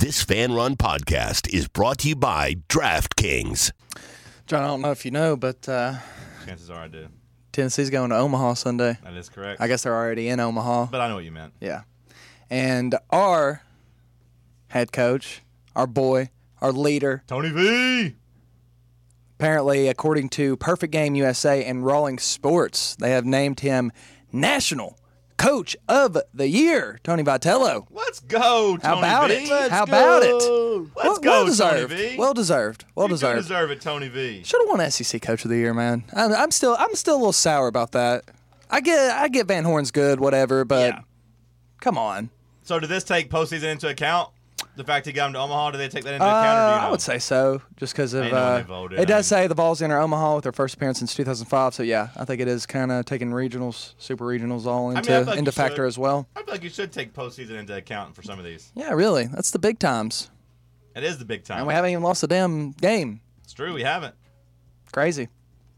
This Fan Run podcast is brought to you by DraftKings. John, I don't know if you know, but Chances are I do. Tennessee's going to Omaha Sunday. That is correct. I guess they're already in Omaha. But I know what you meant. Yeah. And our head coach, our boy, our leader, Tony V. apparently, according to Perfect Game USA and Rawlings Sports, they have named him National Coach of the Year, Tony Vitello. Let's go, Tony How about V. it? How about it? Let's Well go, deserved. Tony V. Well deserved. Well You do deserved. deserve it, Tony V. Should have won SEC Coach of the Year, man. I'm still a little sour about that. I get Van Horn's good, whatever, but Yeah. come on. So did this take postseason into account? The fact he got him to Omaha, did they take that into account? Or do you know? I would say so, just because of I know when they voted, it does I mean- say the Vols enter Omaha with their first appearance since 2005. So yeah, I think it is kind of taking regionals, super regionals, all I into feel like you factor should. as well. I feel like you should take postseason into account for some of these. Yeah, really, that's the big times, It is the big time. and we haven't even lost a damn game. It's true, we haven't. Crazy.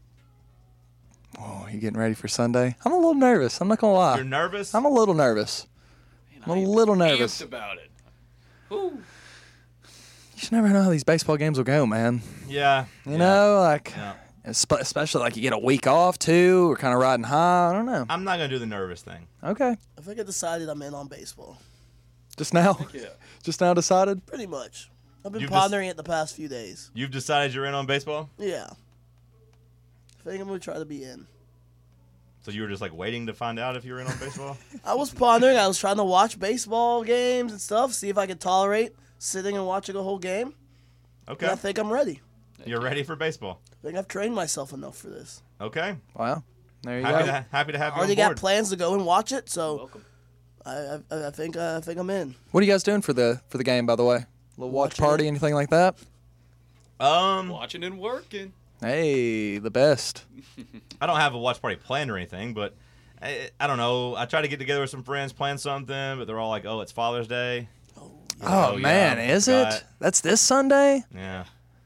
Oh, you getting ready for Sunday? I'm a little nervous. I'm not gonna lie. You're nervous? I'm a little nervous. I'm a little nervous. Amped about it. Ooh. You just never know how these baseball games will go, man. Yeah. You know, like Yeah. especially like you get a week off too, or kind of riding high. I don't know. I'm not going to do the nervous thing. Okay, I think I decided I'm in on baseball. just now, Yeah. just now decided. Pretty much. I've been You've pondering it the past few days. You've decided you're in on baseball? Yeah. I think I'm going to try to be in. So you were just like waiting to find out if you were in on baseball? I was pondering. I was trying to watch baseball games and stuff, see if I could tolerate sitting and watching a whole game. Okay. And I think I'm ready. You're ready for baseball. I think I've trained myself enough for this. Okay. Wow, there you Happy go. to have I you already on got board. plans to go and watch it, so Welcome. I think I'm in. What are you guys doing for the game, by the way? A little watch Watching party, it. anything like that? Watching and working. Hey, the best. I don't have a watch party planned or anything, but I don't know. I try to get together with some friends, plan something, but they're all like, "Oh, it's Father's Day." Oh, yeah, man, is forgot. it? That's this Sunday? Yeah.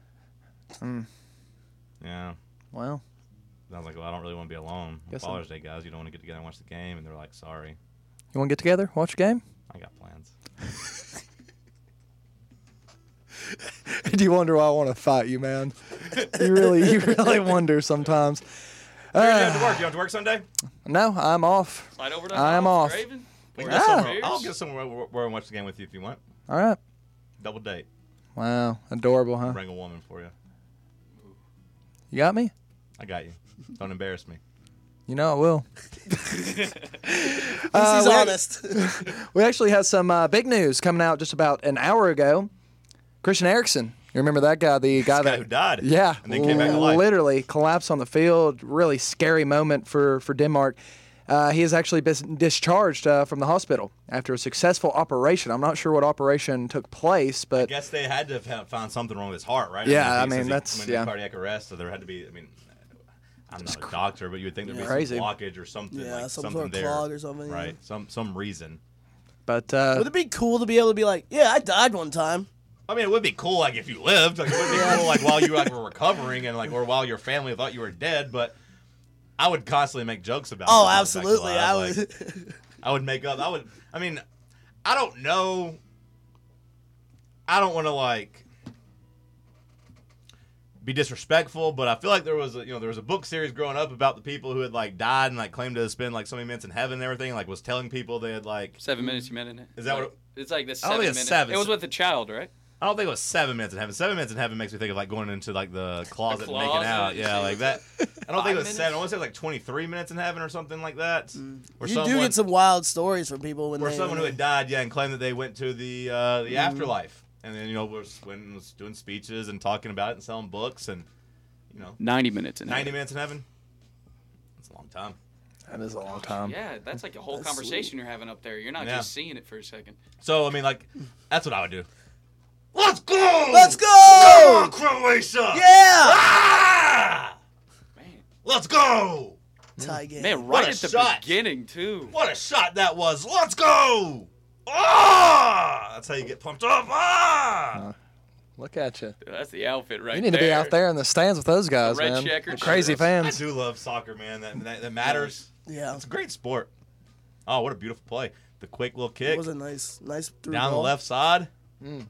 Yeah. Well, I was like, well, I don't really want to be alone. On Guess I'm- Father's Day, guys, you don't want to get together and watch the game, and they're like, sorry, you want to get together, watch a game? I got plans. Do you wonder why I want to fight you, man? You really wonder sometimes. You have to work. You have to work Sunday? No, I'm off. Slide over to I am off. Raven. We Or can Yeah. go some somewhere. beers. I'll get somewhere where and watch the game with you if you want. All right. Double date. Wow, adorable, huh? Bring a woman for you. You got me? I got you. Don't embarrass me. You know I will. He's we- honest. We actually had some big news coming out just about an hour ago. Christian Eriksen. You remember that guy? The guy This guy who died. Yeah. And then came back to life. Literally collapsed on the field. Really scary moment for Denmark. He has actually been discharged from the hospital after a successful operation. I'm not sure what operation took place, I but guess they had to have found something wrong with his heart, right? Yeah, I if mean, since that's- he went yeah. into cardiac arrest, so there had to be. I mean, I'm not a doctor, but you would think there'd be Crazy. some blockage or something. Yeah, like some something sort of there, clog or something, yeah. Right. Some reason. but Would it be cool to be able to be like, yeah, I died one time? I mean, it would be cool, like if you lived. Like it would be cool, like while you like were recovering, and like or while your family thought you were dead. But I would constantly make jokes about. Oh, it when I was back absolutely. alive. I Like, would. I would make up. I mean, I don't know. I don't want to like be disrespectful, but I feel like there was a book series growing up about the people who had like died and like claimed to spend like so many minutes in heaven and everything. Like was telling people they had like 7 minutes you meant in it. Is that what it- It's like the I 7 don't think it's minutes. 7. It was with the child, right? I don't think it was 7 minutes in heaven. 7 minutes in heaven makes me think of like going into like the closet and making closet, out. Yeah, like that. I don't think it was 5 7. I want to say it was like 23 minutes in heaven or something like that. Where You do someone- get some wild stories from people when Or they. someone who had died, yeah, and claimed that they went to the afterlife, and then was doing speeches and talking about it and selling books, and 90 minutes in 90 minutes in heaven. That's a long time. that is a long time. Yeah, that's like a whole That's conversation you're having up there. You're not Yeah. just seeing it for a second. So I mean, like, that's what I would do. Let's go! Let's go! Go, Croatia! Yeah! Ah! Man, Let's go! Tie game. man, What right a at the shot. beginning too. What a shot that was! Let's go! Ah! That's how you get pumped up. Ah! Look at you. Dude, that's the outfit right You need there. to be out there in the stands with those guys, red man. checkered The crazy shirts. I fans. do love soccer, man. That matters. Yeah. It's a great sport. Oh, what a beautiful play. The quick little It kick was a nice through down ball. the left side.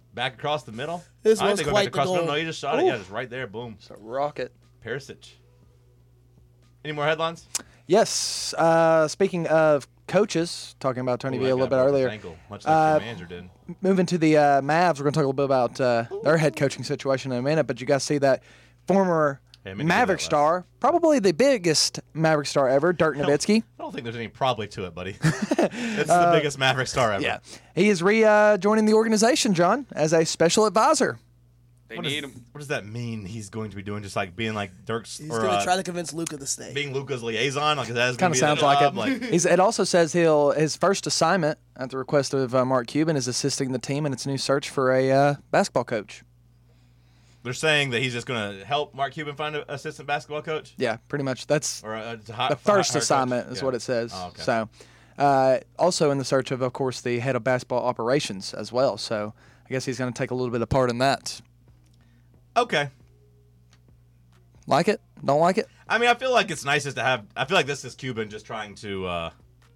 Back across the middle. This I didn't was think it went quite back across the the middle. goal. No, he just shot it. Ooh. Yeah, just right there. Boom. It's a rocket. Perisic. Any more headlines? Yes. Speaking of coaches, talking about Tony Ooh, V that a little guy bit broke his earlier. ankle, much like the manager did. Moving to the Mavs, we're going to talk a little bit about their head coaching situation in a minute. But you guys see that former Hey, I meant to do Maverick that last. star, probably the biggest Maverick star ever, Dirk Nowitzki. I don't think there's any probably to it, buddy. It's the biggest Maverick star ever. Yeah, he is joining the organization, John, as a special advisor. They What, need him. what does that mean? He's going to be doing just like being like Dirk's He's or going to try to convince Luka to stay. being Luka's liaison. Like that's Kind of sounds like it. It also says his first assignment at the request of Mark Cuban is assisting the team in its new search for a basketball coach. They're saying that he's just going to help Mark Cuban find an assistant basketball coach, Yeah, pretty much. That's or the first assignment is what it says. Oh, okay. So, also in the search of course, the head of basketball operations as well. So, I guess he's going to take a little bit of part in that. Okay. Like it? Don't like it? I mean, I feel like it's nice just to have. I feel like this is Cuban just trying to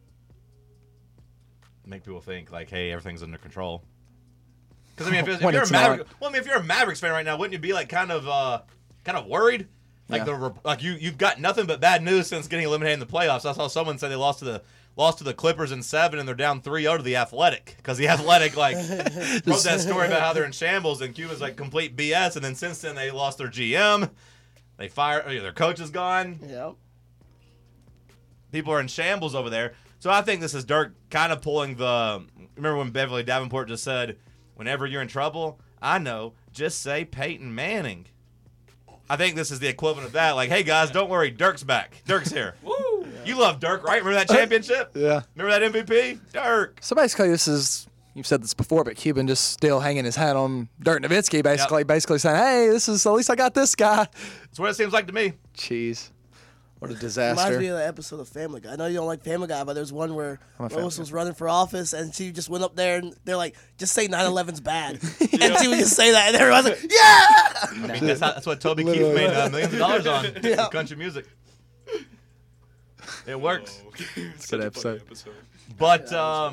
make people think like, hey, everything's under control. Because I mean, if When you're a it's Maverick, not. well, I mean, if you're a Mavericks fan right now, wouldn't you be like kind of worried? Like Yeah. you've got nothing but bad news since getting eliminated in the playoffs. I saw someone say they lost to the Clippers in 7 and they're down 3-0 to the Athletic because the Athletic like wrote that story about how they're in shambles and Cuba's like complete BS. And then since then they lost their GM, they fired their coach is gone. Yeah. People are in shambles over there. So I think this is Dirk kind of pulling the. Remember when Beverly Davenport just said, "Whenever you're in trouble, I know, just say Peyton Manning." I think this is the equivalent of that. Like, hey guys, don't worry, Dirk's back. Dirk's here. Woo! You love Dirk, right? Remember that championship? Yeah. Remember that MVP? Dirk. So basically, this is, you've said this before, but Cuban just still hanging his hat on Dirk Nowitzki, basically saying, hey, this is, at least I got this guy. That's what it seems like to me. Jeez. What a Reminds disaster. me of that episode of Family Guy. I know you don't like Family Guy, but there's one where I'm a Family Lois Guy. was running for office, and she just went up there, and they're like, just say 9/11's bad. And she would just say that, and everyone's like, yeah! I mean, that's what Toby Keith Literally. made millions of dollars on. Yeah. Country music. It works. It's Good episode. But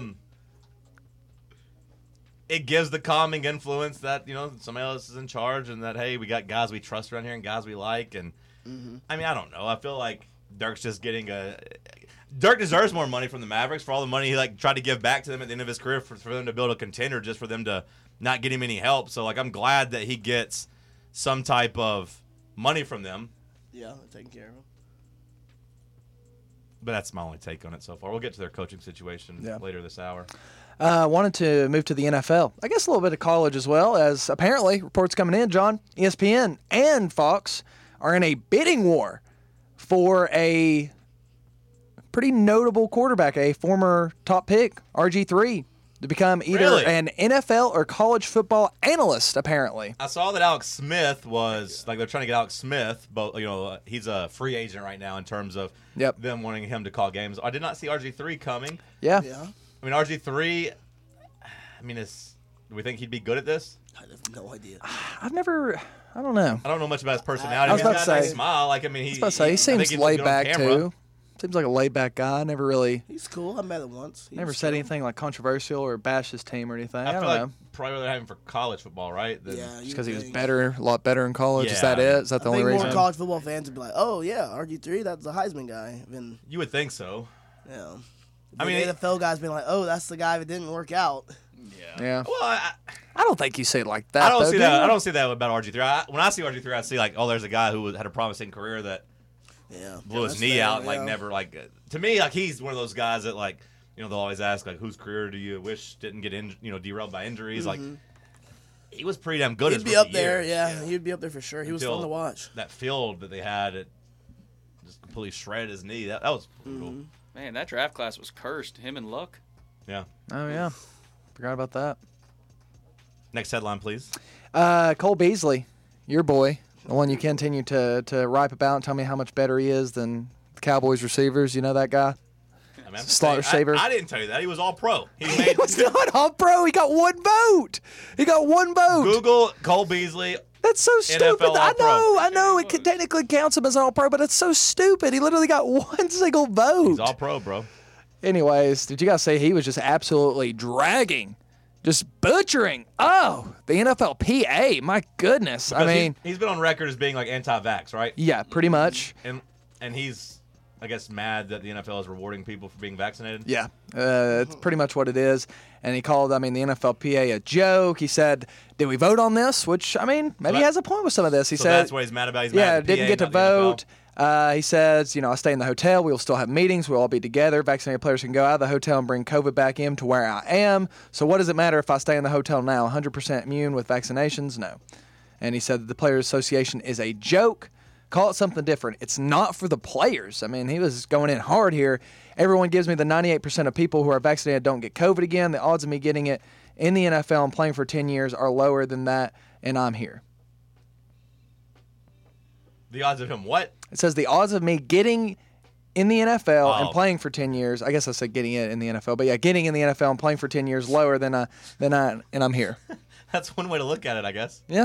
it gives the calming influence that, somebody else is in charge and that, hey, we got guys we trust around here and guys we like. And I mean, I don't know. I feel like Dirk's just getting Dirk deserves more money from the Mavericks for all the money he tried to give back to them at the end of his career for them to build a contender, just for them to not get him any help. So I'm glad that he gets some type of money from them. Yeah, they're taking care of him. But that's my only take on it so far. We'll get to their coaching situation later this hour. Wanted to move to the NFL. I guess a little bit of college as well, as apparently reports coming in, John, ESPN and Fox are in a bidding war for a pretty notable quarterback, a former top pick, RG3, to become either Really? an NFL or college football analyst, apparently. I saw that Alex Smith was they're trying to get Alex Smith, but he's a free agent right now in terms of them wanting him to call games. I did not see RG3 coming. Yeah. Yeah. I mean, RG3. I mean, do we think he'd be good at this? I have no idea. I don't know. I don't know much about his personality. I was He's about got to a nice say- smile. Like, I mean, He seems laid back too. Seems like a laid back guy. Never really, He's cool. I met him once. He never was said cool. anything like controversial or bashed his team or anything. I I don't feel know. like probably rather have him for college football, right? Than- Yeah, Just because he was better, a lot better in college. Is that it? Is that the I only think reason? more college football fans would be like, "Oh yeah, RG3, that's the Heisman guy." Then You would think so. yeah, I mean, NFL guys being like, "Oh, that's the guy that didn't work out." Yeah. Well, I I don't think you say it like that. I don't though, see do that. you? I don't see that about RG3. When I see RG3, I see like, oh, there's a guy who had a promising career that Yeah, blew his that's knee fair, out and yeah. never to me he's one of those guys that they'll always ask whose career do you wish didn't get derailed by injuries. Like he was pretty damn good. He'd his be up rookie there, year. yeah. He'd be up there for sure. He was fun Until to watch. That field that they had, it just completely shredded his knee. That was cool. Man, that draft class was cursed. Him and Luck. Yeah. Oh yeah, forgot about that. Next headline, please. Cole Beasley, your boy, the one you continue to ripe about and tell me how much better he is than the Cowboys receivers. You know that guy? I mean, I'm Slaughter saying- shaver. I didn't tell you that. He was all pro. He He made was not all pro. He got one vote. He got one vote. Google Cole Beasley. That's so stupid. NFL All-Pro. I know. It technically counts him as an all pro, but it's so stupid. He literally got one single vote. He's all pro, bro. Anyways, did you guys say he was just absolutely dragging just butchering. Oh, the NFLPA. My goodness. I Because mean, he's been on record as being like anti-vax, right? yeah, pretty much. And he's, I guess, mad that the NFL is rewarding people for being vaccinated. Yeah, it's pretty much what it is. And he called, the NFLPA a joke. He said, did we vote on this? Which, maybe he has a point with some of this. He So said, that's what he's mad about. He's mad at the didn't PA, get to not the NFL. vote. He says, I stay in the hotel. We will still have meetings. We'll all be together. Vaccinated players can go out of the hotel and bring COVID back in to where I am. So what does it matter if I stay in the hotel now? 100% immune with vaccinations? No. And he said that the Players Association is a joke. Call it something different. It's not for the players. He was going in hard here. Everyone gives me the 98% of people who are vaccinated don't get COVID again. The odds of me getting it in the NFL and playing for 10 years are lower than that, and I'm here. The odds of him what? It says the odds of me getting in the NFL and Oh. playing for 10 years. I guess I said getting it in the NFL, but yeah, getting in the NFL and playing for 10 years lower than and I'm here. That's one way to look at it, I guess. Yeah.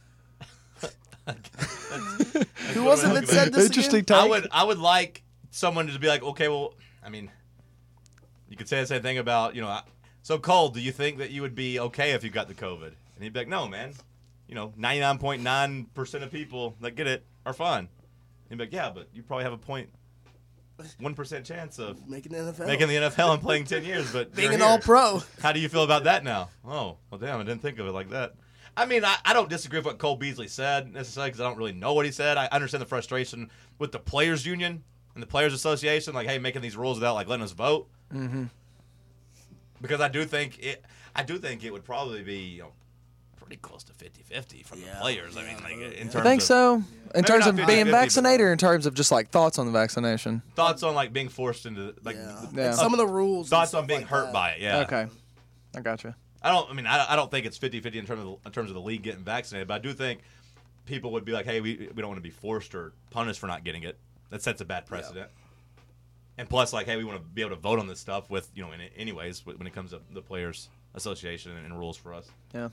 Who was it that said this Interesting again? take. I would like someone to be like, okay, well, you could say the same thing about, so Cole, do you think that you would be okay if you got the COVID? And he'd be like, no, man. 99.9% of people that get it are fine. He'd be like, yeah, but you probably have a 0.1% chance of Making the NFL. making the NFL and playing 10 years, but Being you're an here. all-pro. How do you feel about that now? Oh, well, damn, I didn't think of it like that. I don't disagree with what Cole Beasley said necessarily because I don't really know what he said. I understand the frustration with the Players Union and the Players Association, like, hey, making these rules without, like, letting us vote. Mm-hmm. Because I do think it would probably be, pretty close to 50-50 from the players. In terms I think of so. In terms not of 50-50, being but- vaccinated or in terms of just like thoughts on the vaccination? thoughts on like being forced into Yeah. Some of the rules. and thoughts stuff on being like hurt that. by it. Yeah. Okay. I gotcha. I don't think it's 50-50 in terms of the league getting vaccinated, but I do think people would be like, hey, we don't want to be forced or punished for not getting it. That sets a bad precedent. And plus, like, hey, we want to be able to vote on this stuff with, anyways, when it comes to the Players Association and rules for us. Yeah.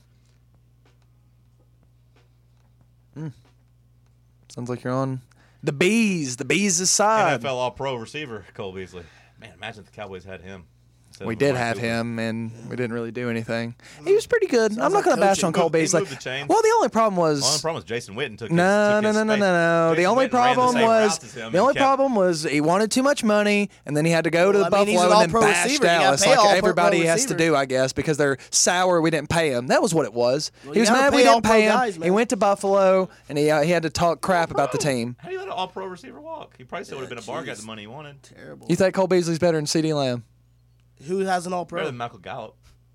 Sounds like you're on the bees. The bees' side. NFL All-Pro receiver, Cole Beasley. Man, imagine if the Cowboys had him. instead We of did Amari have Cooper. him, and we didn't really do anything. He was pretty good. I'm not like going to bash coaching. on Cole He Beasley. moved the chains. Well, the only problem The only was. problem was Jason Witten took No. his space. The Jason only Witten ran the problem same was routes as him the and only kept- problem was he wanted too much money, and then he had to go to Well, the I mean, he's Buffalo an and then all-pro bash receiver. You gotta Dallas pay like all-pro everybody has to receivers. do, I guess, because they're sour. We didn't pay him. That was what it was. Well, He you was gotta mad we pay didn't all-pro pay him. guys, He man. went to Buffalo, and he had to talk crap about the All-pro? team. How do you let an all-pro receiver walk? He probably still would have been a bar, got the money he wanted. Terrible. You think Cole Beasley's better than CeeDee Lamb? Who has an Better all-pro? than Michael Gallup.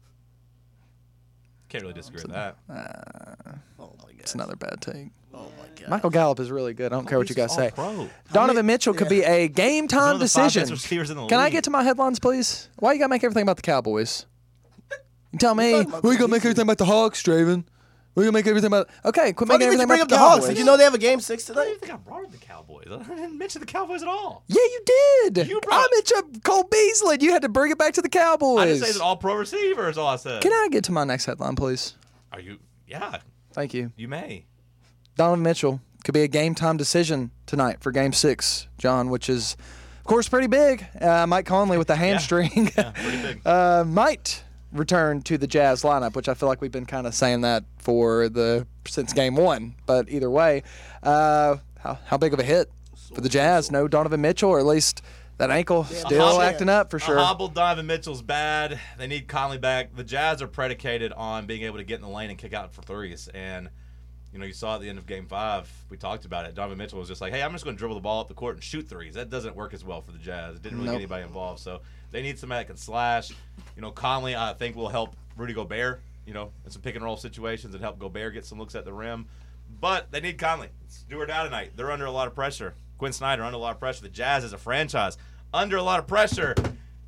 Can't really disagree with that. Oh, my God. It's another bad take. Oh, my God. Michael Gallup is really good. I don't care what you guys say. All-pro. Donovan Mitchell could be a game One time of the five decision. best receivers in the Can I league. get to my headlines, please? Why you gotta make everything about the Cowboys? You tell me. talking about We gotta Cole make everything about the Hawks, Draven. We gotta make everything about. Okay, quit Funny making that everything you bring about up the the Hawks. Cowboys. Did you know they have a game 6 I don't tonight? even think I brought up the Cowboys. I didn't mention the Cowboys at all. Yeah, you did. You brought- I mentioned Cole Beasley. You had to bring it back to the I Cowboys. didn't say he's an all-pro receiver is all I said. Can I get to my next headline, please? Are you? Yeah, Thank you. you may. Donovan Mitchell could be a game time decision tonight for Game 6, John, which is, of course, pretty big. Mike Conley with the hamstring Yeah, pretty big. might return to the Jazz lineup, which I feel like we've been kind of saying that since Game 1. But either way, how big of a hit for the Jazz? No Donovan Mitchell, or at least that ankle still hobble. acting up for sure. A hobbled Donovan Mitchell's bad. They need Conley back. The Jazz are predicated on being able to get in the lane and kick out for threes. And, you saw at the end of Game 5, we talked about it. Donovan Mitchell was just like, hey, I'm just going to dribble the ball up the court and shoot threes. That doesn't work as well for the Jazz. It didn't really Nope. get anybody involved. So they need somebody that can slash. Conley, I think, will help Rudy Gobert, in some pick-and-roll situations and help Gobert get some looks at the rim. But they need Conley. It's do or die tonight. They're under a lot of pressure. Quinn Snyder under a lot of pressure. The Jazz as a franchise under a lot of pressure.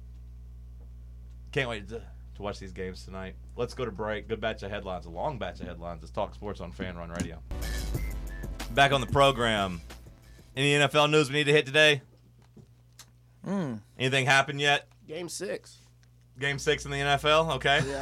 Can't wait to watch these games tonight. Let's go to break. Good batch of headlines. A long batch of headlines. Let's talk sports on Fan Run Radio. Back on the program. Any NFL news we need to hit today? Anything happened yet? Game 6. Game 6 in the NFL? Okay. Yeah.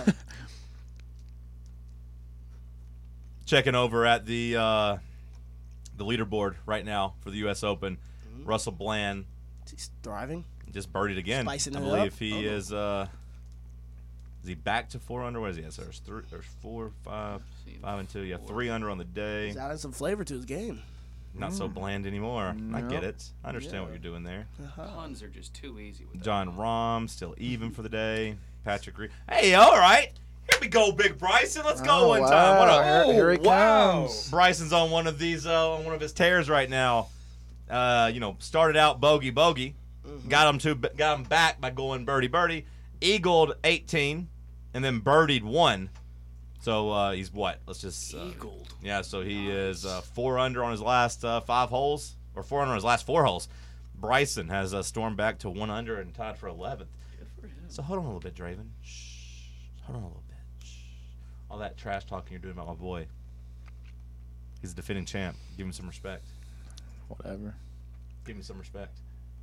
Checking over at the leaderboard right now for the U.S. Open. Russell Bland He's thriving. just birdied again. Spicing I it believe up. he Oh. is Is he back to 4 under? What is he at? So there's 4, 5, 5 and 2. Yeah, 3 under on the day. He's adding some flavor to his game. Not so bland anymore. I get Nope. it. I understand what you're doing there. Puns are just too easy with that. John Rahm still even for the day. Patrick Reed. Hey, all right. Here we go, Big Bryson. Let's go one time. What up? Here he wow. comes. Bryson's on one of these, on one of his tears right now. Started out bogey. Got him back by going birdie. Eagled 18, and then birdied 1. So he's what? Let's just Eagled. Yeah, so he is 4 under on his last 5 holes, or 4 under on his last 4 holes. Bryson has stormed back to 1 under and tied for 11th. Good for him. So hold on a little bit, Draven. Shh. Hold on a little bit. Shh. All that trash talking you're doing about my boy. He's a defending champ. Give him some respect. Whatever. Give him some respect.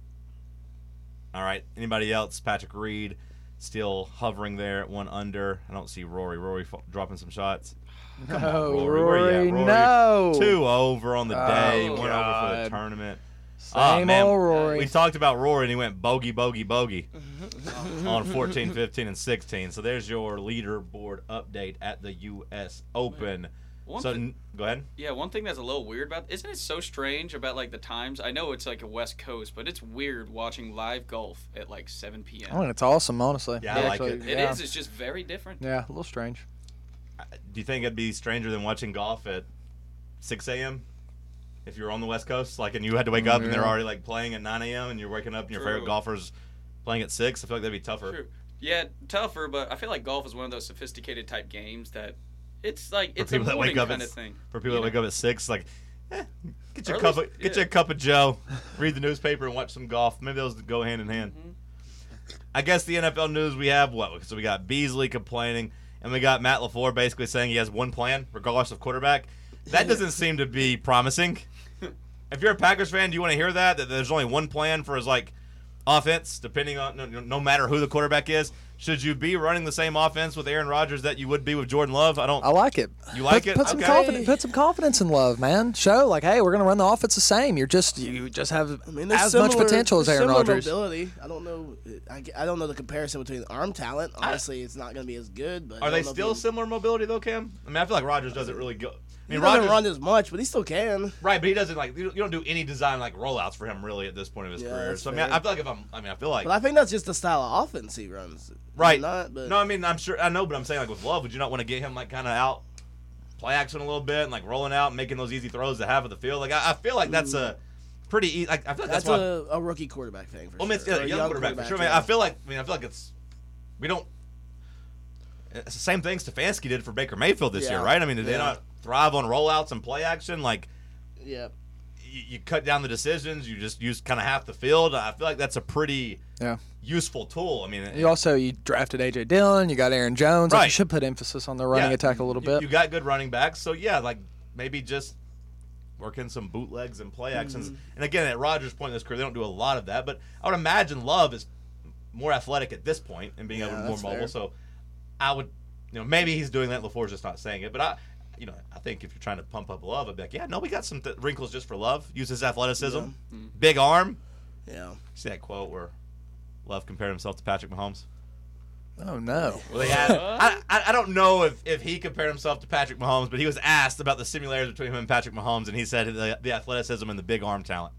All right. Anybody else? Patrick Reed still hovering there at 1 under. I don't see Rory. Rory dropping some shots. Come on, No, Rory. Where you at, Rory? no. 2 over on the day. Oh, 1 over for the God. tournament. Same old Rory. We talked about Rory, and he went bogey on 14, 15, and 16. So there's your leaderboard update at the U.S. Open. Go ahead. Yeah, one thing that's a little weird about, isn't it so strange about like the times? I know it's like a West Coast, but it's weird watching live golf at like 7 p.m. I mean, it's awesome, honestly. Yeah, I like Actually, it. It yeah. is. It's just very different. Yeah, a little strange. Do you think it'd be stranger than watching golf at 6 a.m.? If you were on the West Coast, like, and you had to wake up and they're Yeah. already like playing at 9 a.m. and you're waking up and your True. favorite golfer's playing at 6? I feel like that'd be tougher. True. Yeah, tougher, but I feel like golf is one of those sophisticated type games that it's like it's a people that morning wake up kind at of thing. For people that wake up at 6, like, get you Or a at cup least- of get yeah. you a cup of Joe, read the newspaper, and watch some golf. Maybe those go hand in hand. I guess the NFL news we have what? So we got Beasley complaining, and we got Matt LaFleur basically saying he has one plan regardless of quarterback. That doesn't seem to be promising. If you're a Packers fan, do you want to hear that there's only one plan for his like offense, depending on no matter who the quarterback is? Should you be running the same offense with Aaron Rodgers that you would be with Jordan Love? I like it. You like it? Put some Okay. confidence. Put some confidence in Love, man. Show like, hey, we're gonna run the offense the same. You just have I mean, there's as much similar- potential as there's Aaron similar Rodgers. Mobility. I don't know. I don't know the comparison between arm talent. Honestly, it's not going to be as good. But I Are they don't know if still he- similar mobility though, Cam? I mean, I feel like Rodgers doesn't really go. I He mean, doesn't Rodgers, run as much, but he still can. right? But he doesn't like. You don't do any design like rollouts for him really at this point of his Yeah, career. that's So I mean, fair. I feel like I feel like But I think that's just the style of offense he runs. right. Not, but No, I mean, I'm sure I know, but I'm saying like with Love, would you not want to get him like kind of out, play action a little bit, and like rolling out, and making those easy throws to half of the field? Like I feel like that's a pretty. Like I feel like that's that's why. a rookie quarterback thing for Well, I mean, it's, sure. yeah, Or a young quarterback for sure. I mean, yeah. I feel like it's we don't. It's the same thing Stefanski did for Baker Mayfield this year, Yeah. right? I mean, did they Yeah. not thrive on rollouts and play action? Like Yeah. you cut down the decisions, you just use kind of half the field. I feel like that's a pretty Yeah. useful tool. I mean, You drafted AJ Dillon. You got Aaron Jones. Like, Right. you should put emphasis on the running yeah, attack a little you- bit. You got good running backs, so yeah, like maybe just work in some bootlegs and play actions. And again, at Rodgers' point in his career, they don't do a lot of that. But I would imagine Love is more athletic at this point and being Yeah, able to be more that's mobile. fair. So I would, maybe he's doing that. LaFleur's just not saying it. But I think if you're trying to pump up Love, I'd be like, yeah, no, we got some wrinkles just for Love. Use his athleticism, big arm. Yeah. See that quote where Love compared himself to Patrick Mahomes? Oh no. Well, they had, I don't know if he compared himself to Patrick Mahomes, but he was asked about the similarities between him and Patrick Mahomes, and he said the athleticism and the big arm talent.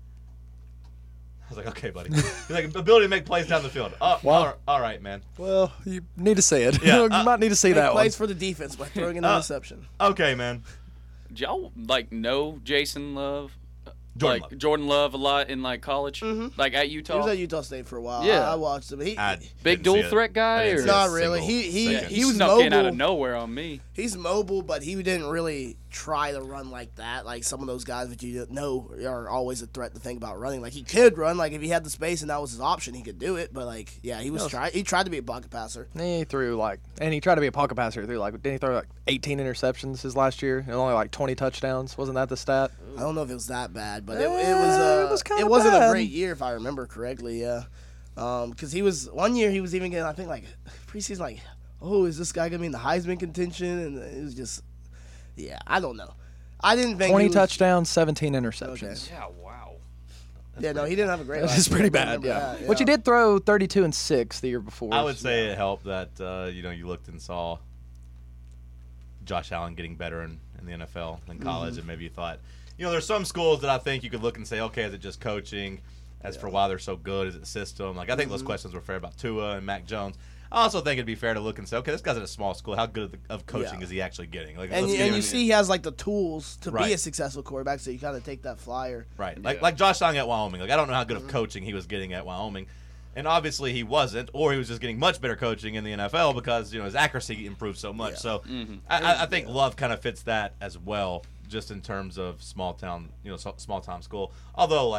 I was like, okay, buddy. He's like, ability to make plays down the field. Oh, Wow. all right, man. Well, you need to see it. Yeah, you might need to see He that one. plays for the defense by throwing an interception. Okay, man. Did y'all like know Jason Love? Jordan Love a lot in like college, like at Utah. He was at Utah State for a while. Yeah. I watched him. He, Big dual threat guy, or Not really. He was snuck in out of mobile. nowhere on me. He's mobile, but he didn't really try to run like that. Like some of those guys that you know are always a threat to think about running. Like he could run, like if he had the space and that was his option, he could do it. But like, yeah, he tried to be a pocket passer. He threw and he tried to be a pocket passer. Didn't he throw 18 interceptions his last year and only 20 touchdowns? Wasn't that the stat? I don't know if it was that bad, but it was kinda it wasn't bad. a great year if I remember correctly. Yeah, because he was one year he was even getting I think like preseason like, oh, is this guy gonna be in the Heisman contention? And it was just, yeah, I don't know. I didn't think 20 he was- touchdowns, 17 interceptions. Okay. Yeah, wow. No, he didn't have a great. It's pretty bad. Yeah. But you did throw 32 and 6 the year before. I would say it helped that you looked and saw Josh Allen getting better in the NFL than college, and maybe you thought, there's some schools that I think you could look and say, okay, is it just coaching? As for why they're so good, is it system? Like I think those questions were fair about Tua and Mac Jones. I also think it'd be fair to look and say, okay, this guy's at a small school. How good of coaching is he actually getting? Like, and you see he has like the tools to Right. be a successful quarterback, so you kind of take that flyer. Right. Like Josh Allen at Wyoming. Like I don't know how good of coaching he was getting at Wyoming. And obviously he wasn't, or he was just getting much better coaching in the NFL because his accuracy improved so much. Yeah. So I think Love kind of fits that as well, just in terms of small town school. Although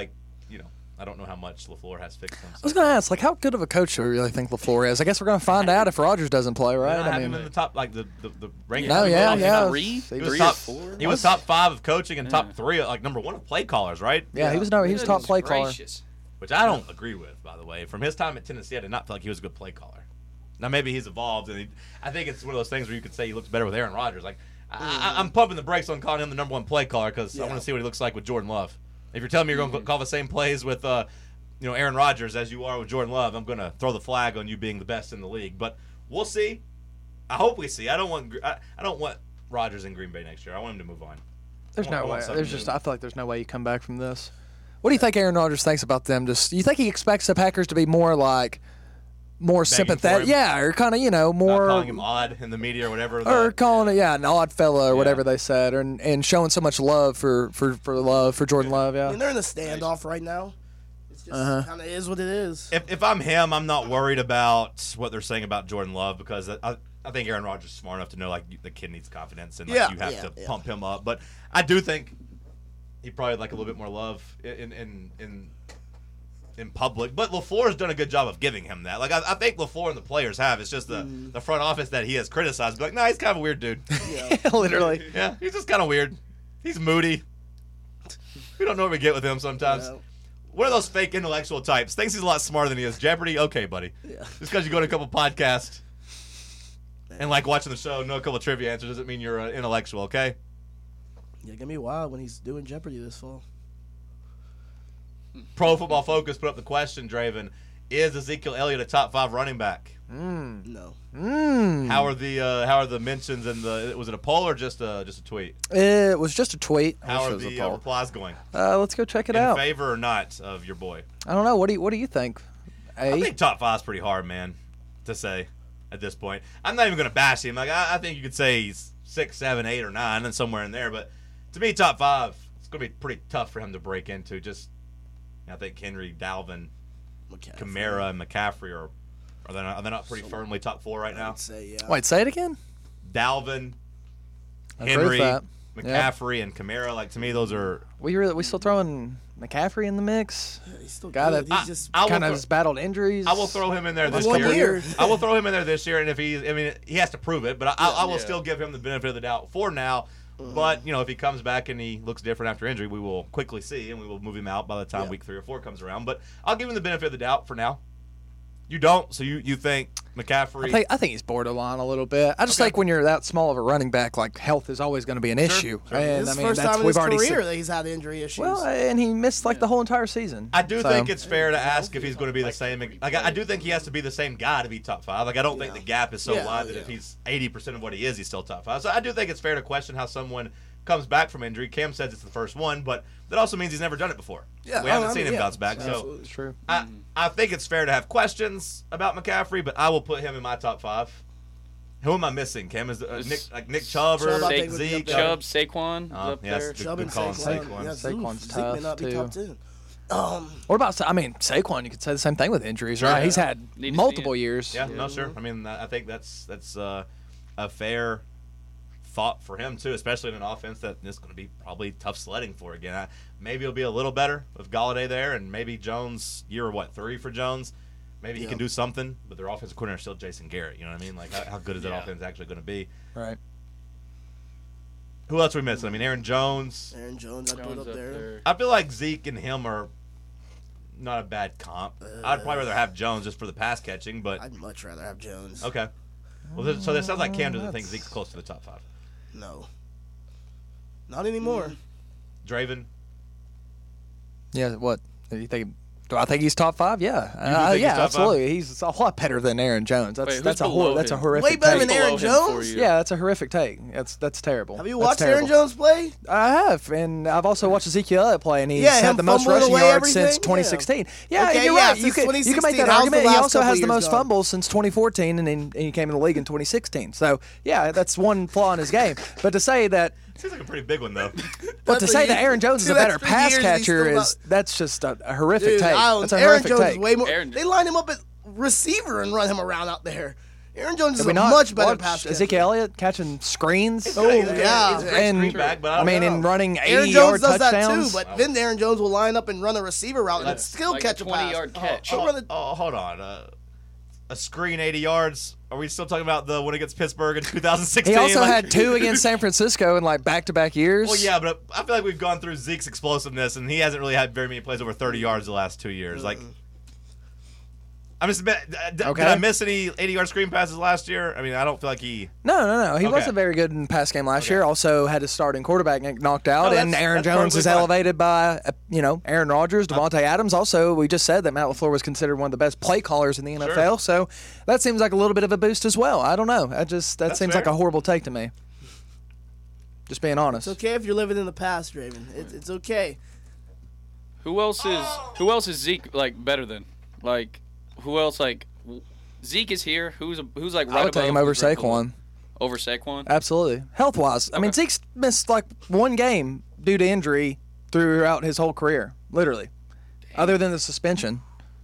I don't know how much LaFleur has fixed him. I was going to ask, how good of a coach do you really think LaFleur is? I guess we're going to find out if Rodgers doesn't play, right? I him in the top, the ranking. No, yeah. Three? He was Three top or four? He was top 5 of coaching and top 3, number 1 of play callers, right? Yeah, he was top play caller. Which I don't agree with, by the way. From his time at Tennessee, I did not feel like he was a good play caller. Now maybe he's evolved, and I think it's one of those things where you could say he looks better with Aaron Rodgers. Like I'm pumping the brakes on calling him the number 1 play caller because I want to see what he looks like with Jordan Love. If you're telling me you're going to call the same plays with Aaron Rodgers as you are with Jordan Love, I'm going to throw the flag on you being the best in the league. But we'll see. I hope we see. I don't want Rodgers in Green Bay next year. I want him to move on. There's no way. I feel like there's no way you come back from this. What do you think Aaron Rodgers thinks about them? Do you think he expects the Packers to be more sympathetic? Yeah, or kind of, more. Not calling him odd in the media or whatever. Or calling it, an odd fella or whatever they said, and showing so much love for Jordan Love. Yeah. I mean, they're in a standoff right now. It's just kind of is what it is. If I'm him, I'm not worried about what they're saying about Jordan Love because I think Aaron Rodgers is smart enough to know the kid needs confidence and you have to pump him up. But I do think he probably like a little bit more love in public. But LaFleur's done a good job of giving him that. Like I think LaFleur and the players have. It's just the front office that he has criticized. Be like, nah, he's kind of a weird dude. Yeah. Literally. Yeah, he's just kind of weird. He's moody. We don't know what we get with him sometimes. Yeah. One of those fake intellectual types. Thinks he's a lot smarter than he is. Jeopardy? Okay, buddy. Yeah. Just because you go to a couple podcasts and like watching the show, know a couple trivia answers doesn't mean you're intellectual, okay? Yeah, gonna be wild when he's doing Jeopardy this fall. Pro Football Focus put up the question, Draven. Is Ezekiel Elliott a top 5 running back? No. How are the mentions and was it a poll or just a tweet? It was just a tweet. How are the replies going? Let's go check it In out. favor or not of your boy? I don't know. What do you think? I think top 5 is pretty hard, man, to say at this point. I'm not even going to bash him. Like I think you could say he's 6, 7, 8, or 9, and somewhere in there. But to me, top 5, it's going to be pretty tough for him to break into. I think Henry, Dalvin, Kamara, and McCaffrey are they not pretty firmly top 4 right now? I'd say, yeah. Wait, say it again. Dalvin, I agree with Henry, that. McCaffrey, and Kamara. Like to me, those are. We still throwing McCaffrey in the mix. Yeah, he's still Guy good. that He's just kind of has battled injuries. I will throw him in there this One year. year. I will throw him in there this year, and if he has to prove it, but I will still give him the benefit of the doubt for now. But if he comes back and he looks different after injury, we will quickly see, and we will move him out by the time week 3 or 4 comes around. But I'll give him the benefit of the doubt for now. You don't, so you think McCaffrey? I think he's borderline a little bit. I just think when you're that small of a running back, like health is always going to be an issue. Sure. And This is the first time in his career that he's had injury issues. Well, and he missed the whole entire season. I do think it's fair to ask if he's going to be the same. Like I do think he has to be the same guy to be top 5. Like I don't think the gap is so wide that if he's 80% of what he is, he's still top 5. So I do think it's fair to question how someone comes back from injury. Cam says it's the first one, but that also means he's never done it before. Yeah, we haven't seen him bounce back. Absolutely. So It's true. I think it's fair to have questions about McCaffrey, but I will put him in my top 5. Who am I missing? Cam is Nick Chubb or Chubb, I think, would be Zeke? up there. Chubb, Saquon up yes, there. good Chubb and call on Saquon. Saquon. Yeah, Saquon's Zeke tough, may not be too. top 10. What about Saquon? You could say the same thing with injuries, right? Yeah. He's had Need to see multiple it. years. Yeah, no, sure. I mean, I think that's a fair thought for him too, especially in an offense that is going to be probably tough sledding for again. Maybe it'll be a little better with Galladay there, and maybe Jones year 3 for Jones. Maybe he can do something, but their offensive coordinator is still Jason Garrett. You know what I mean? Like how good is that offense actually going to be? Right. Who else are we missing? I mean, Aaron Jones. Aaron Jones, I put up there. I feel like Zeke and him are not a bad comp. I'd probably rather have Jones just for the pass catching, but I'd much rather have Jones. okay. Well, so that sounds like Cam doesn't think Zeke's close to the top 5. No. Not anymore. Draven. Yeah. What? You think? Do I think he's top 5? Yeah, think he's top absolutely. He's a lot better than Aaron Jones. Wait, who's That's a below him? horrific. Way better take. than Aaron Who's below him Jones? for you? Yeah, that's a horrific take. That's terrible. Have you That's watched Aaron terrible. Jones play? I have, and I've also watched Ezekiel Elliott play, and he's Yeah, had him the most fumbling rushing away yards everything? since 2016. Yeah, Okay, you're yeah, right. You since can make 2016. that How's argument. the He last also couple has the years most gone? fumbles since 2014, and he came in the league in 2016. So, yeah, that's one flaw in his game. But to say that Seems like a pretty big one, though. But to say that Aaron Jones is a Two better extra pass years and he's catcher still that's just a horrific Dude, take. I That's don't, a Aaron horrific Jones take. is way more. Aaron- They line him up at receiver and run him around out there. Aaron Jones is Did we a not much better watch pass catcher. Ezekiel Elliott catching screens? Oh, yeah. He's a great And screen back, but I I don't mean, know. in running Aaron 80-yard Jones does touchdowns. that too, but then Aaron Jones will line up and run a receiver route and still Like catch a a pass. 20-yard catch. He'll run a- Hold on. A screen 80 yards. Are we still talking about the one against Pittsburgh in 2016? He also Like- had 2 against San Francisco in like back-to-back years. Well, yeah, but I feel like we've gone through Zeke's explosiveness, and he hasn't really had very many plays over 30 yards the last 2 years. Like, I'm just did I miss any 80-yard screen passes last year? I mean, I don't feel like he. No. He Okay. wasn't very good in pass game last year. Also had his starting quarterback get knocked out, No, and that's- Aaron that's Jones perfectly is fine. elevated by Aaron Rodgers, Devontae Adams. Also, we just said that Matt LaFleur was considered one of the best play callers in the NFL. So that seems like a little bit of a boost as well. I don't know. That That's seems fair. like a horrible take to me. Just being honest. It's okay if you're living in the past, Raven. It's okay. Who else is Zeke like better than? Like who else like Zeke is here. Who's like right I would take above, him over who's right below? Saquon. Over Saquon? Absolutely. Health-wise. I mean, Okay. Zeke's missed like one game due to injury throughout his whole career, literally, other than the suspension.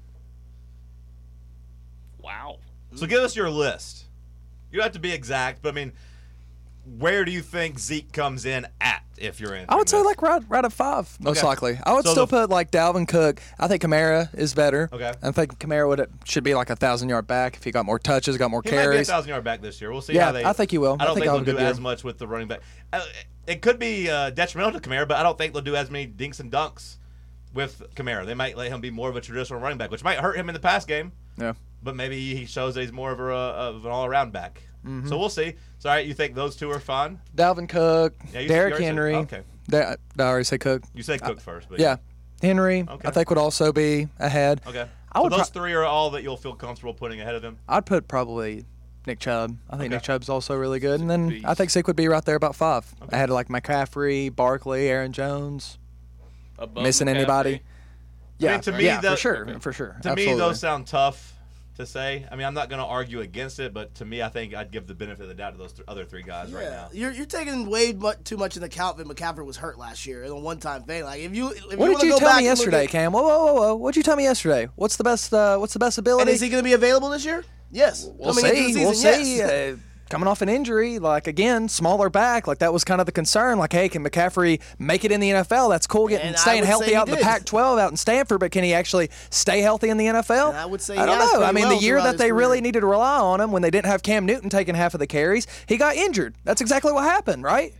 Wow. So give us your list. You don't have to be exact, but I mean, where do you think Zeke comes in at if you're in? I would say like right at 5, most Okay. likely. I would So still the- put like Dalvin Cook. I think Kamara is better. Okay. I think Kamara should be like a 1,000-yard back if he got more touches, got more He might be a carries. 1,000-yard back this year. We'll see Yeah, how they. I think he will. I don't think he'll they'll have a do good as year. much with the running back. It could be detrimental to Kamara, but I don't think they'll do as many dinks and dunks with Kamara. They might let him be more of a traditional running back, which might hurt him in the pass game. Yeah. But maybe he shows that he's more of an all-around back. Mm-hmm. So we'll see. So, all right, you think those two are fine? Dalvin Cook, Yeah, you Derrick already said- Henry. okay. Did I already say Cook? You said Cook first, but Yeah. Henry, Okay. I think, would also be ahead. Okay. I So would those three are all that you'll feel comfortable putting ahead of him. I'd put probably Nick Chubb. I think Okay. Nick Chubb's also really good. And then beast. I think Zeke would be right there about 5. I had like McCaffrey, Barkley, Aaron Jones. Above Missing McCaffrey. anybody? Yeah, to me, yeah, the- for sure. For sure. To Absolutely. me, those sound tough to say. I mean, I'm not going to argue against it, but to me, I think I'd give the benefit of the doubt to those other three guys right now. You're taking way too much into account that McCaffrey was hurt last year in a one-time thing. Like if you What wanna did you go tell back me and look yesterday, at- Cam? Whoa. What'd you tell me yesterday? What's the best And ability? is he going to be available this year? Yes. We'll Coming into the see. We'll season, see. yes. Coming off an injury, like again, smaller back, like that was kind of the concern. Like, hey, can McCaffrey make it in the NFL? That's cool, And I staying would healthy say out he in the did. Pac-12 out in Stanford, but can he actually stay healthy in the NFL? And I would say I don't he has know. I pretty mean, well the year throughout that his they really career. needed to rely on him when they didn't have Cam Newton taking half of the carries, he got injured. That's exactly what happened, right?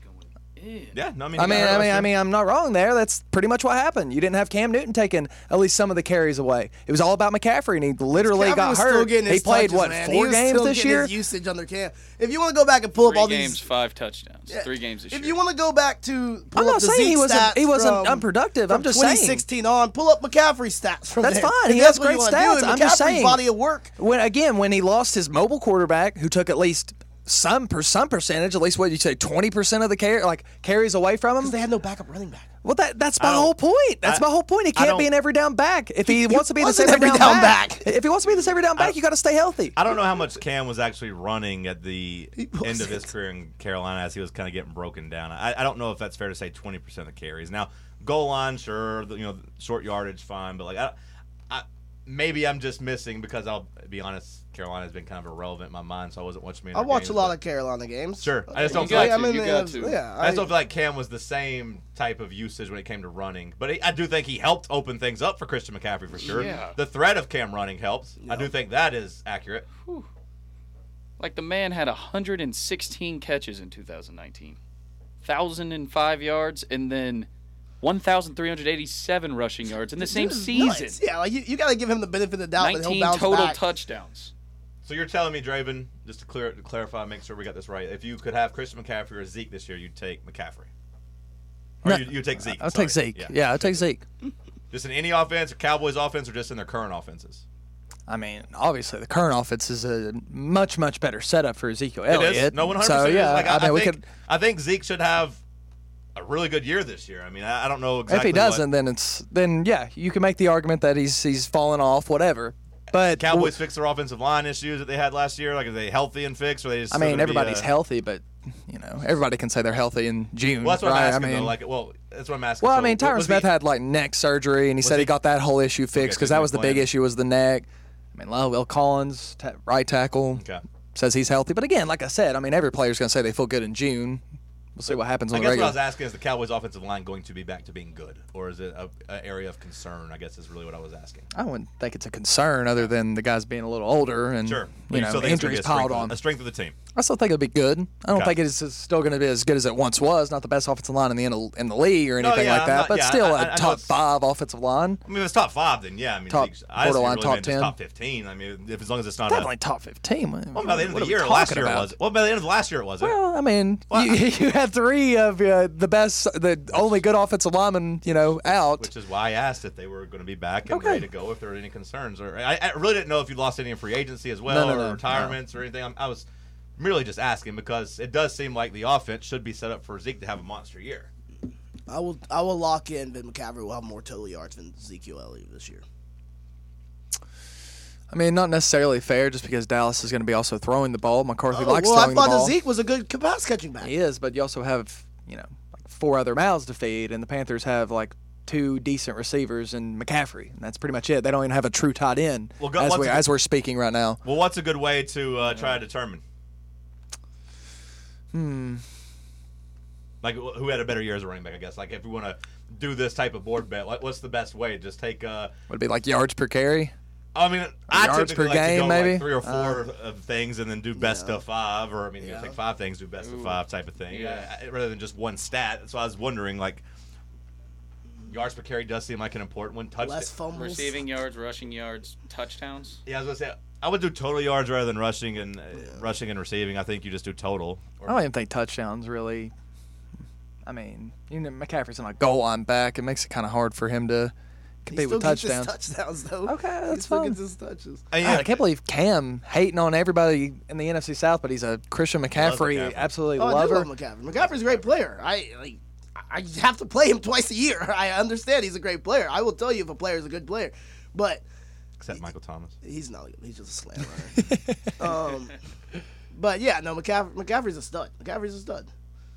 Yeah, no, I mean, I'm not wrong there. That's pretty much what happened. You didn't have Cam Newton taking at least some of the carries away. It was all about McCaffrey, and he literally McCaffrey got was still hurt. getting He his played touches, what man. 4 He was games still this getting year? his usage under Cam. If you want to go back and pull up 3 all games, these, 5 touchdowns. 3 games this year. if you want to go back to pull I'm up not the saying Zeke he wasn't stats from- unproductive. from I'm just saying 2016 on, pull up McCaffrey stats from That's there. fine. If He that's has what you great wanna do, stats. and I'm just McCaffrey's saying. body of work. When he lost his mobile quarterback, who took at least some percentage, at least what you say, 20% of the carries away from him. Because they had no backup running back. Well, that's my whole point. That's my whole point. He can't don't- be an every down back. If he wants to be this wasn't every every down down back, back. if he wants to be this every down back, you got to stay healthy. I don't know how much Cam was actually running at the end of wasn't. his career in Carolina as he was kind of getting broken down. I don't know if that's fair to say 20% of the carries. Now, goal line, sure, short yardage, fine, but maybe I'm just missing because I'll be honest, Carolina's been kind of irrelevant in my mind, so I wasn't watching many I of their watch games, a lot but- of Carolina games. Sure. I just don't You feel like got to. You got to. Yeah, I just don't feel like Cam was the same type of usage when it came to running. But I do think he helped open things up for Christian McCaffrey for sure. Yeah. The threat of Cam running helps. I do think that is accurate. Like the man had 116 catches in 2019, 1,005 yards, and then 1,387 rushing yards in the same This is season. nuts. Yeah, like you got to give him the benefit of the doubt that he'll 19 bounce total back. touchdowns. So you're telling me, Draven, just to clarify, make sure we got this right. If you could have Christian McCaffrey or Zeke this year, you'd take McCaffrey. Or No, you'd take Zeke. I'll sorry. take Zeke. Yeah, I'll take Zeke. Just Just in any offense, or Cowboys offense, or just in their current offenses? I mean, obviously, the current offense is a much, much better setup for Ezekiel Elliott. It is. No, 100%. So, yeah, Like, I think Zeke should have a really good year this year. I mean, I don't know exactly. If he doesn't, then you can make the argument that he's fallen off, whatever. But Cowboys fixed their offensive line issues that they had last year. Like, are they healthy and fixed? Or are they just I mean, everybody's healthy, but everybody can say they're healthy in June. Well, that's what right? I'm asking. I mean, that's what I'm asking. Well, So, I mean, Tyron Smith had like neck surgery, and he said he got that whole issue fixed because that was the big issue was the neck. I mean, Will Collins, right tackle, says he's healthy. But again, like I said, I mean, every player's going to say they feel good in June. We'll see what happens on the regular. I guess what I was asking is the Cowboys' offensive line going to be back to being good? Or is it an area of concern, I guess is really what I was asking. I wouldn't think it's a concern other than the guys being a little older and injuries piled on. A strength of the team. I still think it'll be good. I don't think it's still going to be as good as it once was. Not the best offensive line in the league or anything like that, but still a top 5 offensive line. I mean, if it's top 5, then yeah. I mean, borderline top 10, top 15. I mean, as long as it's not definitely top 15. Well, by the end of the year, last year it was. Well, by the end of last year it was. Well, I mean, you had 3 of the only good offensive linemen, out. Which is why I asked if they were going to be back and ready to go. If there were any concerns, or I really didn't know if you lost any in free agency as well, or retirements or anything. I was merely just asking because it does seem like the offense should be set up for Zeke to have a monster year. I will lock in that McCaffrey will have more total yards than Ezekiel Elliott this year. I mean, not necessarily fair just because Dallas is going to be also throwing the ball. McCarthy likes throwing the ball. I thought Zeke was a good pass catching back. He is, but you also have, like 4 other mouths to feed, and the Panthers have like 2 decent receivers and McCaffrey, and that's pretty much it. They don't even have a true tight end as we're speaking right now. Well, what's a good way to try to determine? Like, who had a better year as a running back, I guess? Like, if we want to do this type of board bet, what's the best way? Just take would it be like yards per carry? I mean, I yards typically per game, to go maybe like 3 or 4 of things and then do best of 5, or take 5 things, do best of 5 type of thing, rather than just one stat. So I was wondering, like, yards per carry does seem like an important one. Less fumbles, receiving yards, rushing yards, touchdowns. Yeah, I was gonna say I would do total yards rather than rushing and receiving. I think you just do total. I don't even think touchdowns really. I mean, McCaffrey's not a goal line back. It makes it kind of hard for him to compete with touchdowns. Touchdowns though. Okay, that's he still fine. gets his touches. I can't believe Cam hating on everybody in the NFC South, but he's a Christian McCaffrey absolutely lover. I do love McCaffrey. McCaffrey's a great player. I have to play him twice a year. I understand he's a great player. I will tell you if a player is a good player, but except Michael Thomas, he's not. He's just a slam runner. But yeah, no, McCaffrey's a stud. McCaffrey's a stud.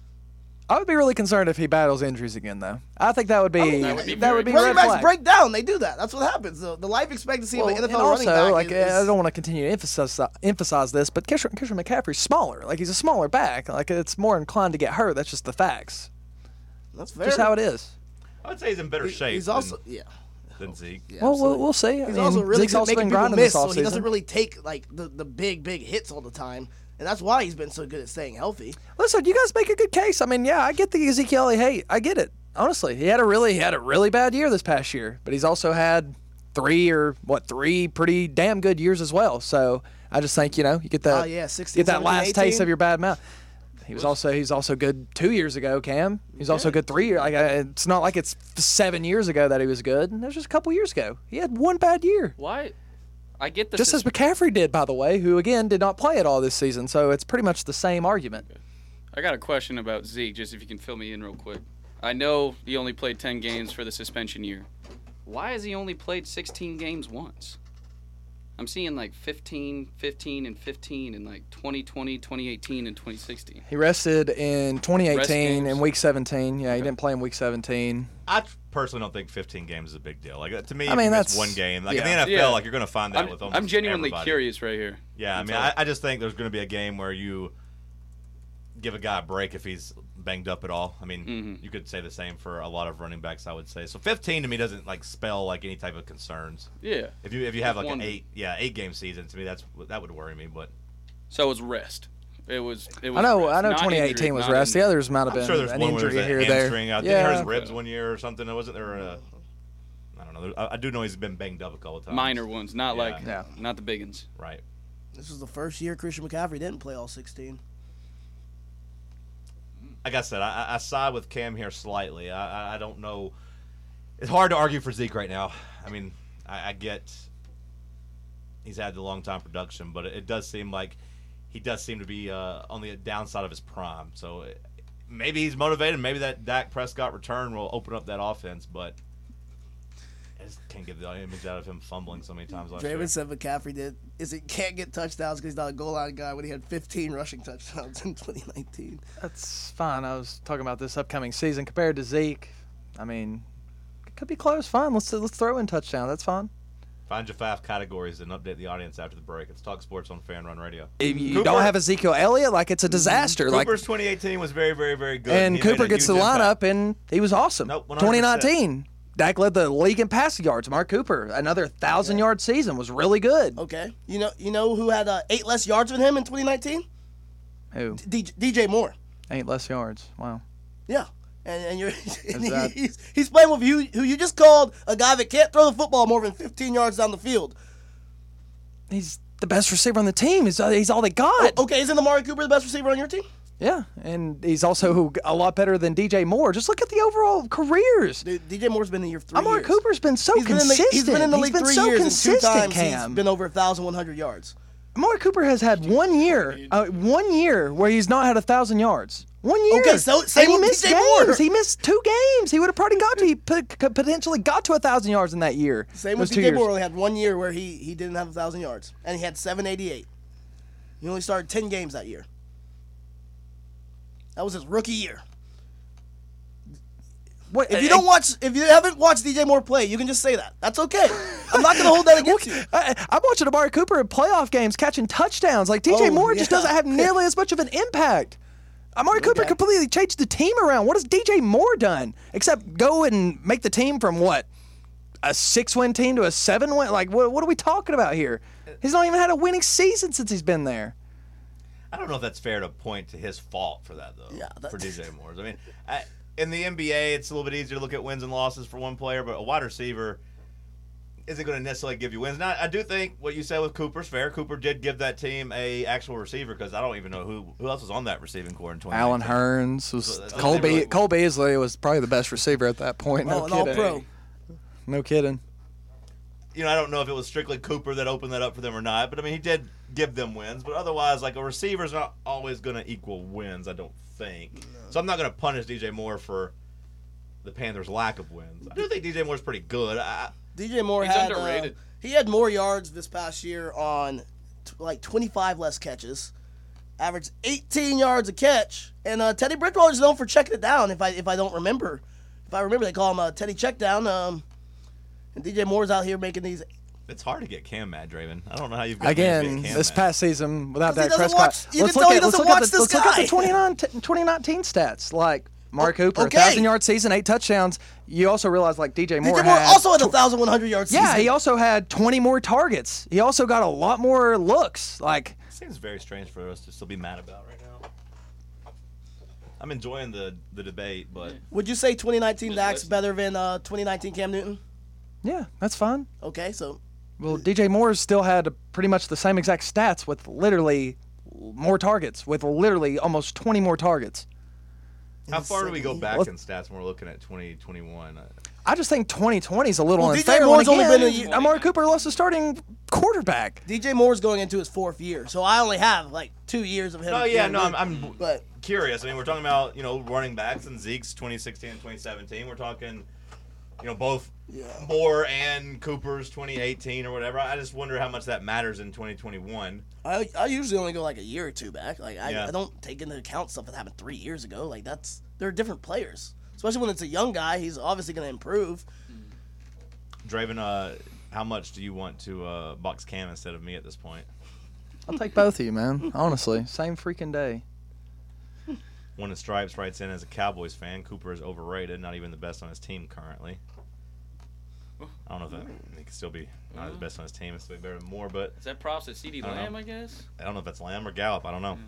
I would be really concerned if he battles injuries again, though. I think that would be running red backs flag. break down. They do that. That's what happens. The life expectancy of an NFL running back I don't want to continue to emphasize this, but Christian McCaffrey's smaller. Like, he's a smaller back. Like, it's more inclined to get hurt. That's just the facts. That's fair. Just how it is. I would say he's in better shape. He's also than Zeke. Yeah, well, we'll see. He's also really Zeke's good also making been people grinding miss, this so he offseason. doesn't really take like the big hits all the time. And that's why he's been so good at staying healthy. Listen, you guys make a good case. I mean, yeah, I get the Ezekiel hate. I get it. Honestly, he had a really bad year this past year, but he's also had 3 pretty damn good years as well. So I just think you get that 16, get that 17, last 18. taste of your bad mouth. He's also good 2 years ago, Cam. He's also good 3 years. Like, it's not like it's 7 years ago that he was good. It was just a couple years ago. He had 1 bad year. Why? I get just as McCaffrey did, by the way, who again did not play at all this season. So it's pretty much the same argument. I got a question about Zeke, just if you can fill me in real quick. I know he only played 10 games for the suspension year. Why has he only played 16 games once? I'm seeing like 15, and 15 in like 2020, 2018, and 2016. He rested in 2018 in Week 17. Yeah, he didn't play in Week 17. I personally don't think 15 games is a big deal. Like, to me, that's one game. Like, in the NFL, like, you're going to find that with almost I'm genuinely everybody. curious right here. Yeah, I mean, I just think there's going to be a game where you give a guy a break if he's banged up at all. I mean, you could say the same for a lot of running backs, I would say. So 15 to me doesn't like spell like any type of concerns. Yeah. If you have like an 8 game season, to me that would worry me. But so it was rest. It was. I know. Rest. 2018 injury, was rest. The others might have been I'm sure there's an one where injury there's here a or there. hamstring out. Yeah. Did he hurt his ribs one year or something? Wasn't there I don't know. I do know he's been banged up a couple times. Minor ones, not not the big ones. Right. This was the first year Christian McCaffrey didn't play all 16. Like I said, I side with Cam here slightly. I don't know. It's hard to argue for Zeke right now. I mean, I get he's had the long time production, but it does seem like he does seem to be on the downside of his prime. So maybe he's motivated. Maybe that Dak Prescott return will open up that offense, but I just can't get the image out of him fumbling so many times last year. Draven said McCaffrey can't get touchdowns because he's not a goal line guy when he had 15 rushing touchdowns in 2019. That's fine. I was talking about this upcoming season compared to Zeke. I mean, it could be close. Fine. Let's throw in touchdown. That's fine. Find your 5 categories and update the audience after the break. It's Talk Sports on Fan Run Radio. If you don't have Ezekiel Elliott, like it's a disaster. Cooper's 2018 was very, very, very good. And Cooper gets to the lineup, and he was awesome. Nope, 100%. 2019, Dak led the league in passing yards. Mark Cooper, another 1,000-yard season, was really good. Okay. You know who had 8 less yards than him in 2019? Who? DJ Moore. 8 less yards. Wow. Yeah. And you're that- he's playing with who you just called a guy that can't throw the football more than 15 yards down the field. He's the best receiver on the team. He's all they got. Okay, isn't Amari Cooper the best receiver on your team? Yeah, and he's also a lot better than DJ Moore. Just look at the overall careers. Dude, DJ Moore's been in here 3 years. Amari Cooper's been so consistent. He's been in the league 3 so years, and 2 consistent, times Cam. he's been over 1,100 yards. Amari Cooper has had 1 year where he's not had 1,000 yards. 1 year. Okay, so and same he with missed DJ games. Moore. He missed 2 games. He would have probably potentially got to 1,000 yards in that year. Same with Those 2 DJ years. Moore. Only had 1 year where he didn't have 1,000 yards, and he had 788. He only started 10 games that year. That was his rookie year. What, If you haven't watched DJ Moore play, you can just say that. That's okay. I'm not going to hold that against you. I'm watching Amari Cooper in playoff games catching touchdowns. Like DJ Oh, Moore just yeah. doesn't have nearly as much of an impact. Amari Cooper completely changed the team around. What has DJ Moore done except go and make the team from what? A 6-win team to a 7-win? Like, what are we talking about here? He's not even had a winning season since he's been there. I don't know if that's fair to point to his fault for that, though, Yeah, for DJ Moore. I mean, in the NBA, it's a little bit easier to look at wins and losses for one player, but a wide receiver isn't going to necessarily give you wins. Now, I do think what you said with Cooper's fair. Cooper did give that team a actual receiver because I don't even know who else was on that receiving core in 2019. Alan Hearns was So that's Cole Beasley was probably the best receiver at that point. No an kidding. All-Pro. No kidding. You know, I don't know if it was strictly Cooper that opened that up for them or not, but I mean, he did give them wins. But otherwise, like a receiver's not always going to equal wins, I don't think. No. So I'm not going to punish DJ Moore for the Panthers' lack of wins. I do think DJ Moore's pretty good. DJ Moore He's had underrated. He had more yards this past year on like 25 less catches, averaged 18 yards a catch, and Teddy Bridgewater's known for checking it down. If I remember, they call him Teddy Checkdown. And DJ Moore's out here making these. It's hard to get Cam mad, Draven. I don't know how you've got Again, Cam this mad. past season without Because Dak he doesn't Prescott. watch- you can tell he doesn't watch this Let's look at guy. the 2019 stats. Like Mark Cooper, okay. 1,000-yard season, 8 touchdowns. You also realize like DJ Moore DJ Moore had also had 1,100 yards. Yeah, season. he also had 20 more targets. He also got a lot more looks. Like Seems very strange for us to still be mad about right now. I'm enjoying the debate, but Would you say 2019 Just Dak's listen. better than 2019 Cam Newton? yeah, that's fine. Okay, so Well, DJ Moore still had pretty much the same exact stats with literally more targets, with literally almost 20 more targets. how far do we go back Let's- in stats when we're looking at 2021? I just think 2020 is a little Well, DJ unfair. Moore's when only again, been a year- Amari Cooper lost a starting quarterback. DJ Moore's going into his 4th year, so I only have like 2 years of him. Oh yeah, being no, good. I'm But curious. I mean, we're talking about running backs and Zeke's 2016 and 2017. We're talking both Moore and Cooper's 2018 or whatever. I just wonder how much that matters in 2021. I usually only go like a year or two back. Like Yeah. I don't take into account stuff that happened 3 years ago. Like they're different players, especially when it's a young guy. He's obviously going to improve. Draven, how much do you want to box Cam instead of me at this point? I'll take both of you, man. Honestly, same freaking day. One of Stripes writes in as a Cowboys fan, Cooper is overrated, not even the best on his team currently. I don't know if he could still be not the best on his team. It's still be better than Moore, but Is that props to CD I don't know. Lamb, I guess? I don't know if that's Lamb or Gallup. I don't know.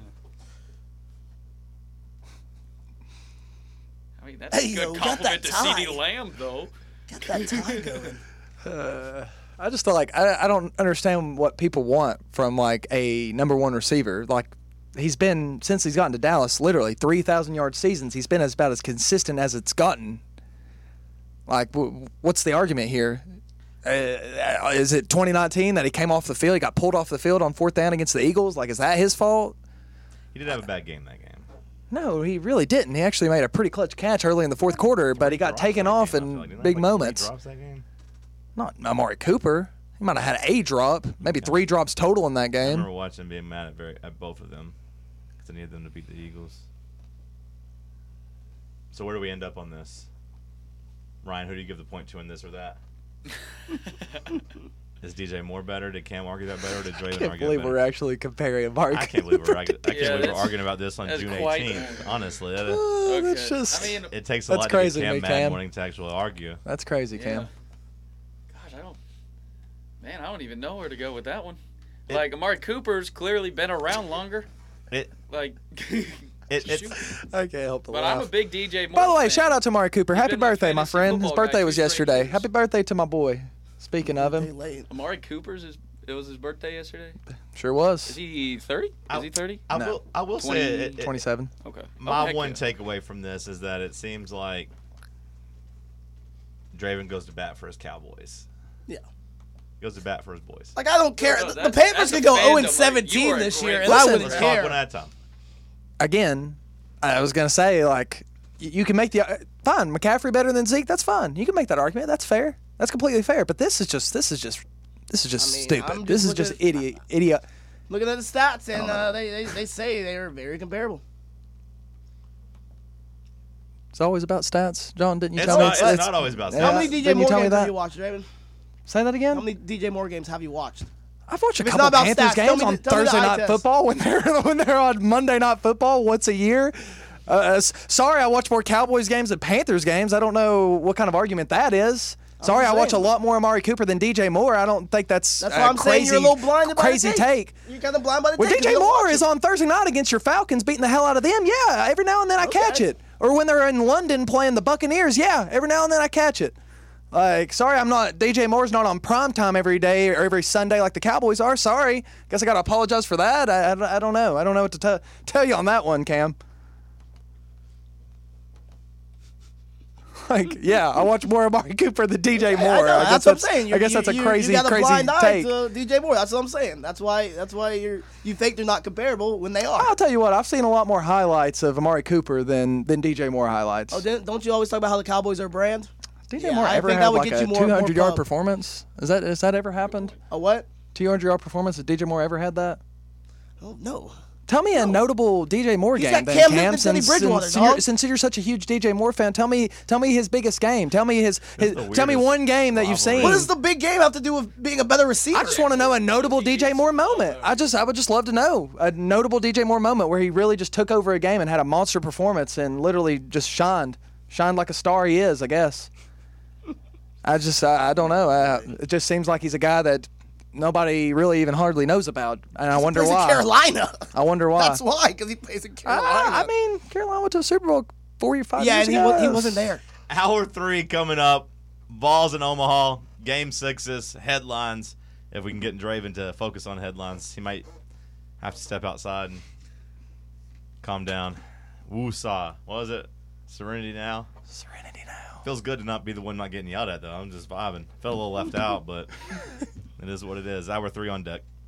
I mean, that's Hey, a good yo, got compliment to that CD tie. Lamb, though. Got that time going. I just feel like I don't understand what people want from like a number one receiver. Like he's been since he's gotten to Dallas, literally 3,000-yard seasons. He's been about as consistent as it's gotten. Like, what's the argument here? Is it 2019 that he came off the field? He got pulled off the field on 4th down against the Eagles. Like, is that his fault? He did have a bad game that game. No, he really didn't. He actually made a pretty clutch catch early in the 4th quarter, but he got taken off in big moments. Drops that game? Not Amari Cooper. He might have had a drop, maybe 3 drops total in that I game. remember watching being mad at both of them because I needed them to beat the Eagles. So where do we end up on this? Ryan, who do you give the point to in this or that? Is DJ Moore better? Did Cam argue that better? Or did Draven argue that better? I can't believe we're actually comparing Amari I can't believe Cooper. we're arguing about this on June 18th. Honestly, That's just, I mean, it takes a that's lot crazy to to get me, Cam mad Cam. wanting to actually argue. That's crazy, Cam. gosh, I don't even know where to go with that one. Like, Amari Cooper's clearly been around longer. Like, It's I can't help but but laugh. I'm a big DJ Moore By the way, fan. shout out to Amari Cooper. Happy been my birthday, my fantasy friend. His football birthday guy was for straight yesterday. years. Happy birthday to my boy. Speaking of Hey, him, late. Amari Cooper's it was his birthday yesterday. sure Is was. he 30? Is he 30? I will 20, say 27. Okay. my heck one yeah. takeaway from this is that it seems like Draven goes to bat for his Cowboys. Yeah. Goes to bat for his boys. Like, I don't care. No, The that's- Panthers that's could a go fandom, 0-17 like, you this are year, great. and I Listen, wouldn't Let's talk care. one at a time. Again, I was going to say, like, you can make the fine. McCaffrey better than Zeke. That's fine. You can make that argument. That's fair. That's completely fair. But this is just I mean, stupid. I'm This just is just looking idiot. Looking at the stats, and they say they are very comparable. It's always about stats. John, didn't you It's tell me? not, it's not always about Yeah. How stats. many Didn't DJ you Moore tell me games that? have you watched, Draven? Say that again. How many DJ Moore games have you watched? I've watched a If it's couple not about Panthers stats, tell games me on the- tell me the Thursday eye Night test. Football when they're on Monday Night Football once a year. Sorry, I watch more Cowboys games than Panthers games. I don't know what kind of argument that is. Sorry, I just watch a saying. lot more Amari Cooper than DJ Moore. I don't think that's That's why I'm saying you're a little blinded by crazy the take. You're kind of blind by the When tape. 'cause DJ you don't Moore watch is it. on Thursday night against your Falcons, beating the hell out of them, yeah, every now and then I catch it. Or when they're in London playing the Buccaneers, yeah, every now and then I catch it. Like, sorry, DJ Moore's not on prime time every day or every Sunday like the Cowboys are. Sorry. Guess I got to apologize for that. I don't know. I don't know what to tell you on that one, Cam. Like, yeah, I watch more Amari Cooper than DJ Moore. I know, I guess that's what I'm saying. I guess that's a crazy, you got a crazy blind eye take. to DJ Moore. That's what I'm saying. That's why you think they're not comparable when they are. I'll tell you what, I've seen a lot more highlights of Amari Cooper than DJ Moore highlights. Oh, don't you always talk about how the Cowboys are a brand? DJ Yeah, Moore I ever think had that would like get a you more 200-yard pub. performance? Has that ever happened? A what? 200-yard performance? Has DJ Moore ever had that? Oh, no. Tell me a notable DJ Moore He's game. got then, Cam Cam, Newton and Teddy Bridgewater, dog. since you're such a huge DJ Moore fan, tell me his biggest game. Tell me tell me weirdest one game that you've seen. rivalry. What does the big game have to do with being a better receiver? I just want to know a notable DJ Moore moment. I would just love to know a notable DJ Moore moment where he really just took over a game and had a monster performance and literally just shined like a star he is, I guess. I don't know. It just seems like he's a guy that nobody really even hardly knows about, and I wonder plays why. in Carolina. I wonder why. That's why, because he plays in Carolina. I mean, Carolina went to a Super Bowl 4 or 5 yeah, years and ago. he wasn't there. Hour 3 coming up. Balls in Omaha. Game 6's headlines. If we can get Draven to focus on headlines, he might have to step outside and calm down. Woo-saw. What was it? Serenity now? Serenity now. Feels good to not be the one not getting yelled at, though. I'm just vibing. Felt a little left out, but it is what it is. Hour 3 on deck.